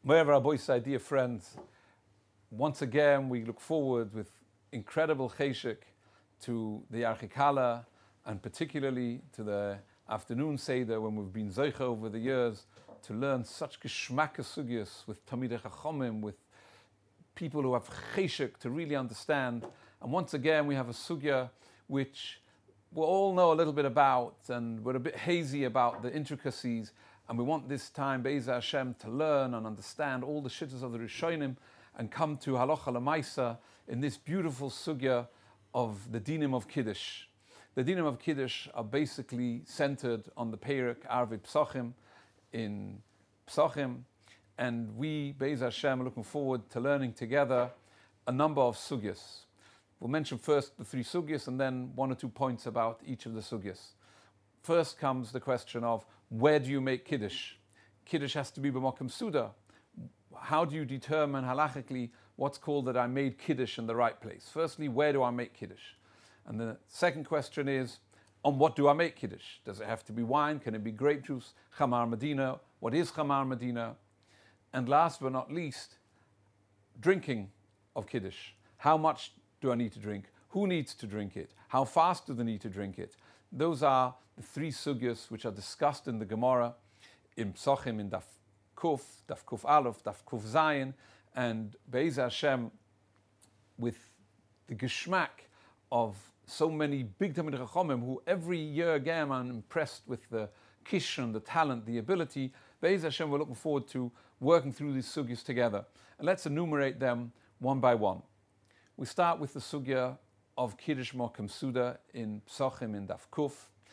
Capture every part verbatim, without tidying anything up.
Mo'ev Raboisai, dear friends, once again we look forward with incredible cheshek to the Archikala and particularly to the afternoon Seder when we've been zoicha over the years to learn such geschmacke sugyas with Talmidei Chachomim, with people who have cheshek to really understand. And once again we have a sugya which we all know a little bit about and we're a bit hazy about the intricacies, and we want this time, Be'ezah Hashem, to learn and understand all the shittas of the Rishonim and come to Halacha L'Maisa in this beautiful sugya of the dinim of Kiddush. The dinim of Kiddush are basically centered on the Perek Arvei Psachim in Psachim, and we, Be'ezah Hashem, are looking forward to learning together a number of sugyas. We'll mention first the three sugyas and then one or two points about each of the sugyas. First comes the question of where do you make Kiddush? Kiddush has to be b'makom suda. How do you determine halachically what's called that I made Kiddush in the right place? Firstly, where do I make Kiddush? And the second question is, on what do I make Kiddush? Does it have to be wine? Can it be grape juice? Chamar Medina? What is Chamar Medina? And last but not least, drinking of Kiddush. How much do I need to drink? Who needs to drink it? How fast do they need to drink it? Those are the three sugyas which are discussed in the Gemara, in Psachim, in Daf Kuf, Daf Kuf Aleph, Daf Kuf Zayin, and Be'ezah Hashem, with the geschmack of so many big Talmidei Chachomim who every year again are impressed with the kishron, the talent, the ability. Be'ezah Hashem, we're looking forward to working through these sugyas together. And let's enumerate them one by one. We start with the sugya of Kiddush Makom Suda in Psachim in Daf Kuf.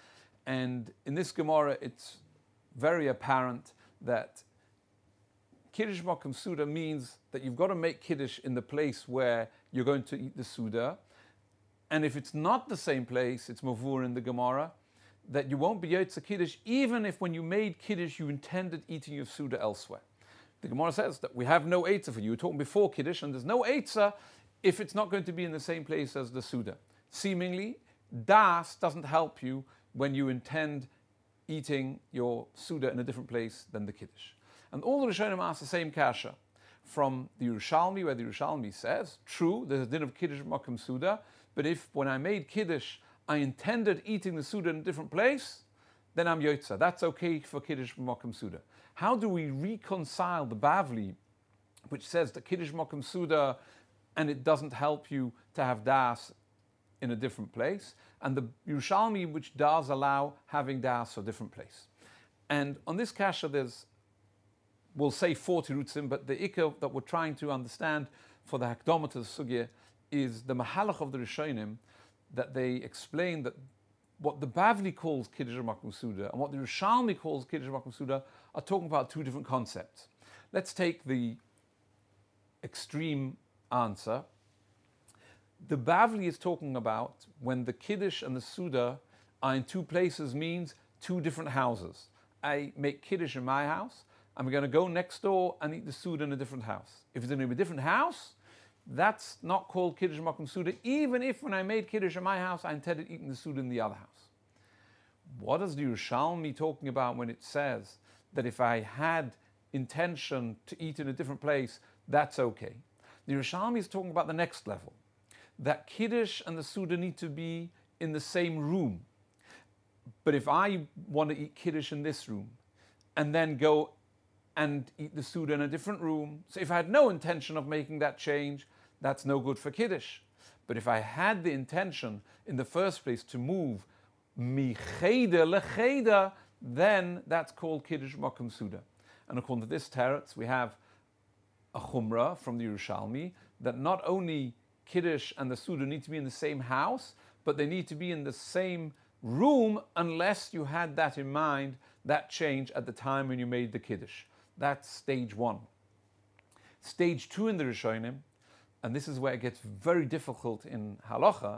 And in this Gemara, it's very apparent that Kiddush Makom Suda means that you've got to make Kiddush in the place where you're going to eat the Suda. And if it's not the same place, it's Mavur in the Gemara, that you won't be Yotze Kiddush, even if when you made Kiddush, you intended eating your Suda elsewhere. The Gemara says that we have no Eitzah for you. You were talking before Kiddush, and there's no Eitzah if it's not going to be in the same place as the Suda. Seemingly, Das doesn't help you when you intend eating your Suda in a different place than the Kiddush. And all the Rishonim ask the same kasha. From the Yerushalmi, where the Yerushalmi says, true, there's a din of Kiddush Makom Suda, but if when I made Kiddush, I intended eating the Suda in a different place, then I'm Yotza. That's okay for Kiddush Makom Suda. How do we reconcile the Bavli, which says that Kiddush Makom Suda, and it doesn't help you to have Das in a different place, and the Yerushalmi, which does allow having Das a different place? And on this kasha, there's, we'll say four tirutzim, but the ikka that we're trying to understand for the Hakdamah to the sugya is the mahalach of the Rishonim, that they explain that what the Bavli calls Kiddush Makom Suda and what the Yerushalmi calls Kiddush Makom Suda are talking about two different concepts. Let's take the extreme answer. The Bavli is talking about when the Kiddush and the Suda are in two places, means two different houses. I make Kiddush in my house, I'm going to go next door and eat the Suda in a different house. If it's in a different house, that's not called Kiddush Makom Suda, even if when I made Kiddush in my house, I intended eating the Suda in the other house. What is the Yerushalmi talking about when it says that if I had intention to eat in a different place, that's okay? The Yerushalmi is talking about the next level, that Kiddush and the Suda need to be in the same room. But if I want to eat Kiddush in this room and then go and eat the Suda in a different room, so if I had no intention of making that change, that's no good for Kiddush. But if I had the intention in the first place to move mi cheder lecheder, then that's called Kiddush Makom Suda. And according to this teretz, we have a chumrah from the Yerushalmi that not only Kiddush and the Suda need to be in the same house, but they need to be in the same room unless you had that in mind, that change at the time when you made the Kiddush. That's stage one. Stage two in the Rishonim, and this is where it gets very difficult in halacha,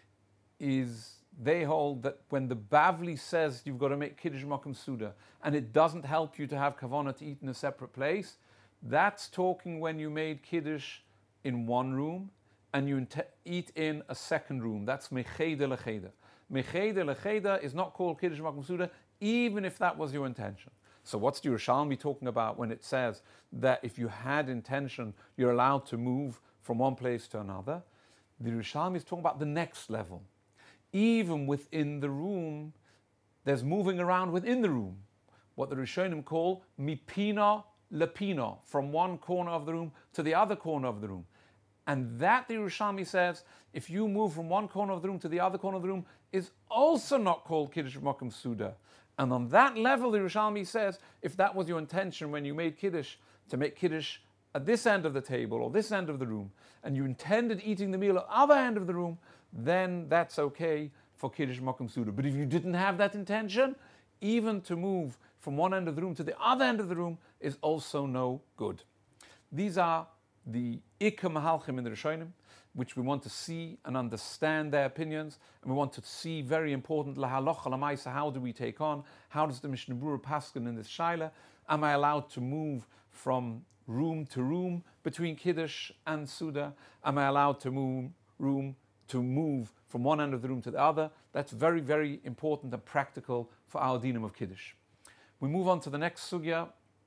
is they hold that when the Bavli says you've got to make Kiddush Makom Suda, and it doesn't help you to have kavanah to eat in a separate place, that's talking when you made Kiddush in one room and you eat in a second room. That's mecheder lecheder. Mecheder lecheder is not called Kiddush Makom Suda, even if that was your intention. So what's the Yerushalmi talking about when it says that if you had intention, you're allowed to move from one place to another? The Yerushalmi is talking about the next level. Even within the room, there's moving around within the room. What the Rishonim call mipina lepina, from one corner of the room to the other corner of the room. And that, the Yerushalmi says, if you move from one corner of the room to the other corner of the room, is also not called Kiddush B'Makom Suda. And on that level, the Yerushalmi says, if that was your intention when you made Kiddush, to make Kiddush at this end of the table or this end of the room, and you intended eating the meal at the other end of the room, then that's okay for Kiddush B'Makom Suda. But if you didn't have that intention, even to move from one end of the room to the other end of the room is also no good. These are the Ikka Mahalchim in the Rishonim, which we want to see and understand their opinions, and we want to see, very important, lahalocha lamaisa, how do we take on, how does the Mishnah Berurah paskin in this shaila? Am I allowed to move from room to room between Kiddush and Suda? Am I allowed to move room to move from one end of the room to the other? That's very, very important and practical for our dinam of Kiddush. We move on to the next sugya,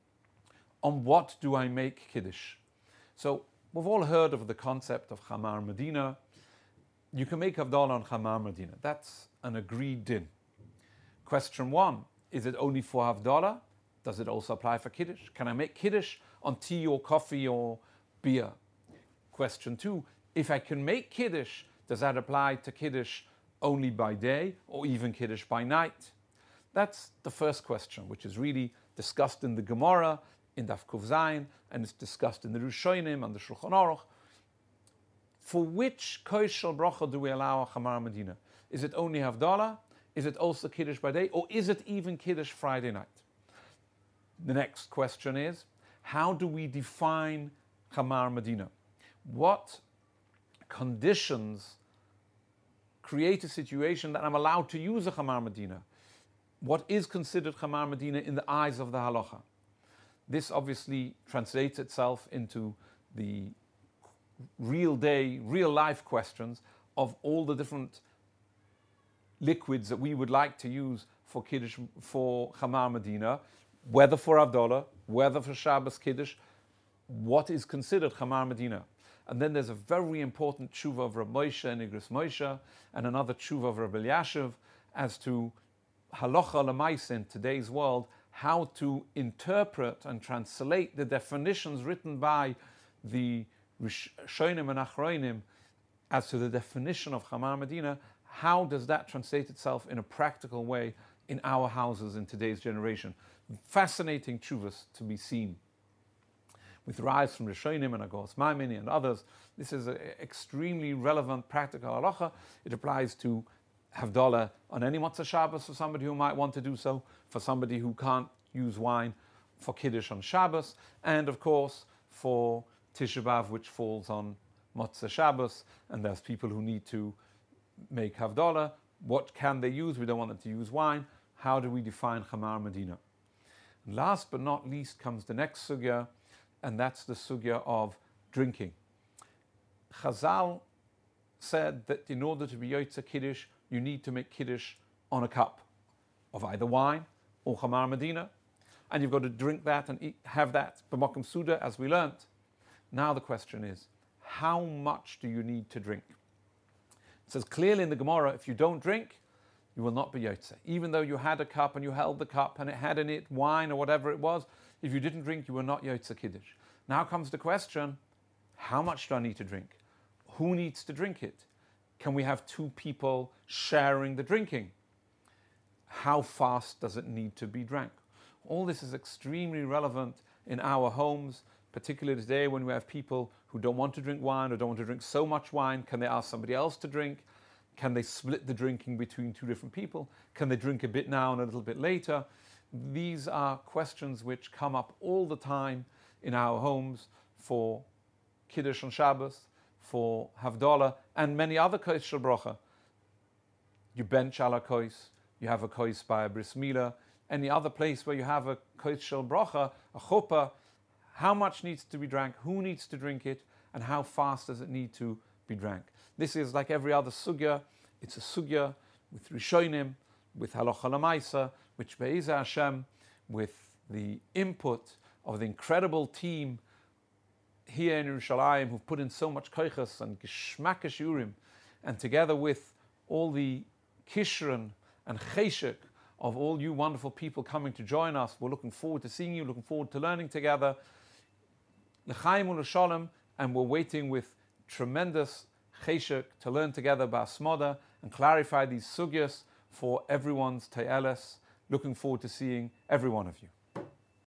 on what do I make Kiddush? So we've all heard of the concept of Chamar Medina. You can make Havdalah on Chamar Medina. That's an agreed din. Question one, is it only for Havdalah? Does it also apply for Kiddush? Can I make Kiddush on tea or coffee or beer? Question two, if I can make Kiddush, does that apply to Kiddush only by day or even Kiddush by night? That's the first question, which is really discussed in the Gemara, in Daf Kuf Zayin, and it's discussed in the Rishonim and the Shulchan Aruch. For which Koshel Bracha do we allow a Chamar Medina? Is it only Havdalah? Is it also Kiddush by day? Or is it even Kiddush Friday night? The next question is, how do we define Chamar Medina? What conditions create a situation that I'm allowed to use a Chamar Medina? What is considered Chamar Medina in the eyes of the halacha? This obviously translates itself into the real day, real life questions of all the different liquids that we would like to use for Kiddush, for Chamar Medina, whether for Havdalah, whether for Shabbos Kiddush, what is considered Chamar Medina. And then there's a very important tshuva of Rav Moshe and Igros Moshe, and another tshuva of Rav Elyashiv as to halacha l'maisa in today's world, how to interpret and translate the definitions written by the Rishonim and Achronim as to the definition of Chamar Medina. How does that translate itself in a practical way in our houses in today's generation? Fascinating tshuvas to be seen. With rise from Rishonim and Agos Maimini and others, this is an extremely relevant practical halacha. It applies to Havdalah on any Motzei Shabbos for somebody who might want to do so, for somebody who can't use wine, for Kiddush on Shabbos, and of course for Tisha B'Av, which falls on Motzei Shabbos, and there's people who need to make Havdalah. What can they use? We don't want them to use wine. How do we define Chamar Medina? And last but not least comes the next sugya, and that's the sugya of drinking. Chazal said that in order to be Yotze Kiddush, you need to make Kiddush on a cup of either wine or Chamar Medina, and you've got to drink that and eat, have that B'Makom Suda, as we learnt. Now the question is, how much do you need to drink? It says clearly in the Gemara, if you don't drink, you will not be Yotze. Even though you had a cup and you held the cup and it had in it wine or whatever it was, if you didn't drink, you were not Yotze Kiddush. Now comes the question, how much do I need to drink? Who needs to drink it? Can we have two people sharing the drinking? How fast does it need to be drank? All this is extremely relevant in our homes, particularly today when we have people who don't want to drink wine or don't want to drink so much wine. Can they ask somebody else to drink? Can they split the drinking between two different people? Can they drink a bit now and a little bit later? These are questions which come up all the time in our homes for Kiddush on Shabbos, for Havdalah, and many other kois shel bracha. You bench ala kois, you have a kois by a bris milah, any other place where you have a kois shel bracha, a chuppah, how much needs to be drank, who needs to drink it, and how fast does it need to be drank. This is like every other sugya. It's a sugya with Rishonim, with halacha l'maisa, which be'ezah Hashem, with the input of the incredible team here in Yerushalayim who've put in so much koiches and geschmack shiurim, and together with all the kishron and cheshek of all you wonderful people coming to join us. We're looking forward to seeing you, looking forward to learning together. L'chaim u'l'shalom, and we're waiting with tremendous cheshek to learn together ba'asmoda and clarify these sugyas for everyone's te'eles. Looking forward to seeing every one of you.